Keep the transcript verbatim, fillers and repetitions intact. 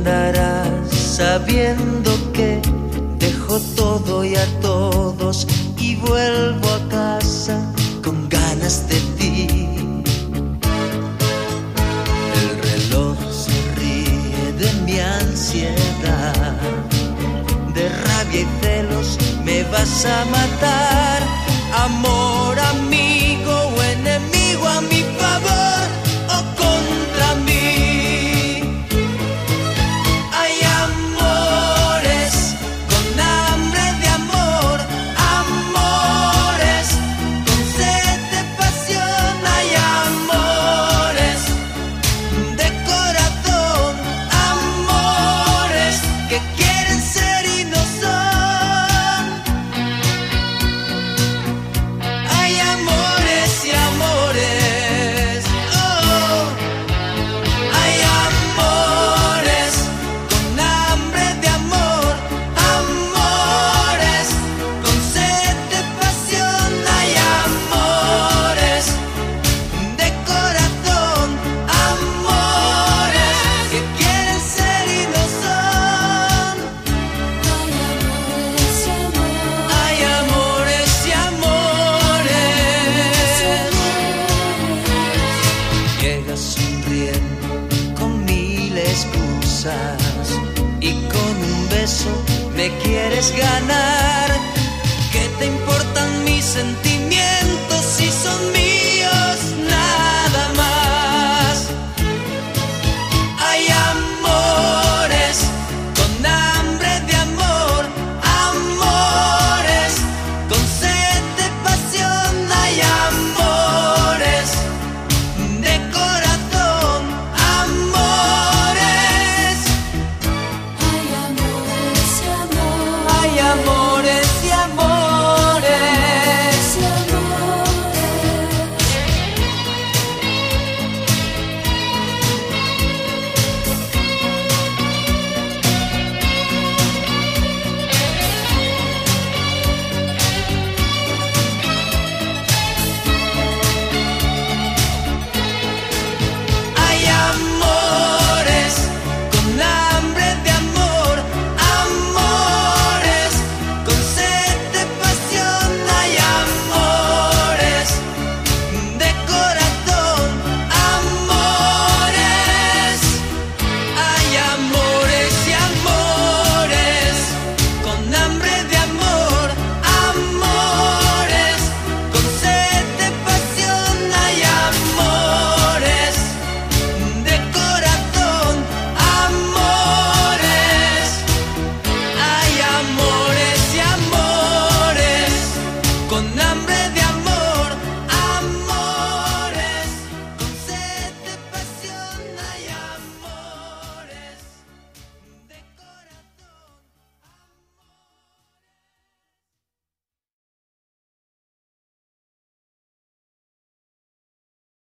andarás sabiendo que dejo todo y a todos y vuelvo a casa con ganas de ti. El reloj se ríe de mi ansiedad, de rabia y celos me vas a matar. Amor, amigo o enemigo, a mi favor o contra mí. Hay amores con hambre de amor, amores con sed de pasión. Hay amores de corazón, amores que quieren ser y no son. Hay amores y amores, oh. Hay amores con hambre de amor, amores con sed de pasión. Hay amores de corazón, amores que quieren ser y no son. Hay amores y amores. Llegas sonriendo con mil excusas y con un beso me quieres ganar. ¿Qué te importan mis sentimientos?